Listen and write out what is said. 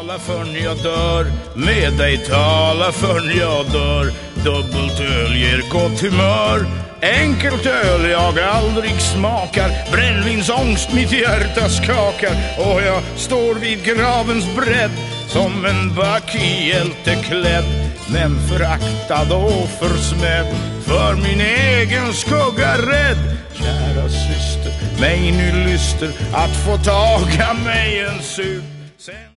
tala förrän jag dör, med dig tala förrän jag dör. Dubbelt öl ger gott humör, enkelt öl jag aldrig smakar. Brännvinsångst mitt hjärta skakar, och jag står vid gravens bredd som en vacker hjälte klädd, men föraktad och försmädd, för min egen skugga rädd. Kära syster, mig nu lyster att få taga mig en sup.